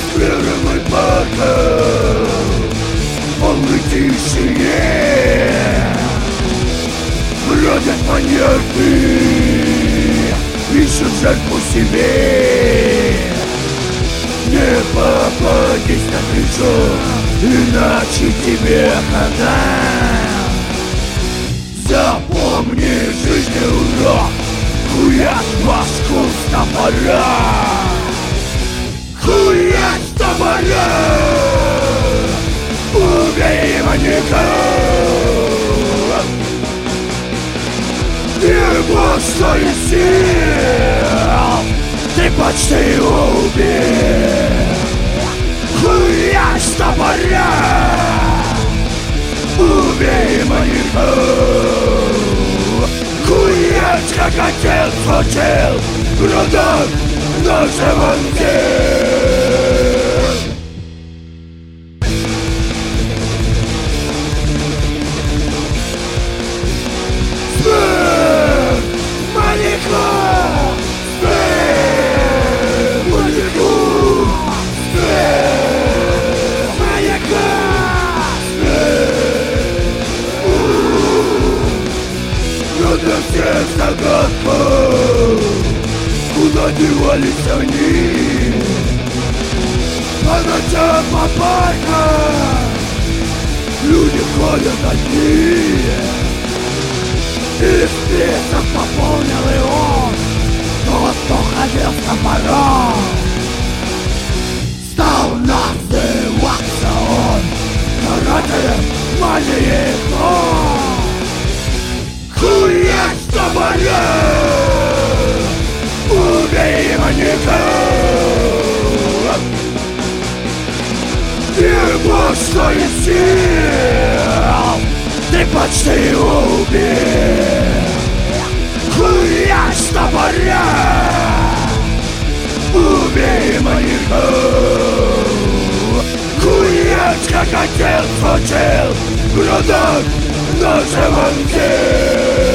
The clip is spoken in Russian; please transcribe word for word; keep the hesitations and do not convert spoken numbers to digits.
сквером и парком, полной тишине бродят маньяки, ищут жертву себе. Не попадись на крючок, иначе тебе хана. Запомни жизни урок, хуять башку с топора, хуять с топора. Убей маньяка, его что из сил, ты почти его убил. Хуять с топора, убей маньяка. Хуять, как отец хотел, градок на животе. Смерть маньяку, смерть маньяку, смерть маньяку, смерть. Но для всех загадка, куда девались они. По ночам по паркам люди ходят одни. И список пополнил и он, тот, кто ходил с топором. Стал называться он карателем маньяком. Хуять с топора, убей маньяка. Его что из сил, ты почти его убил. Хуять с топора, убей маньяка. Хуять, как отец хотел, градок на животе.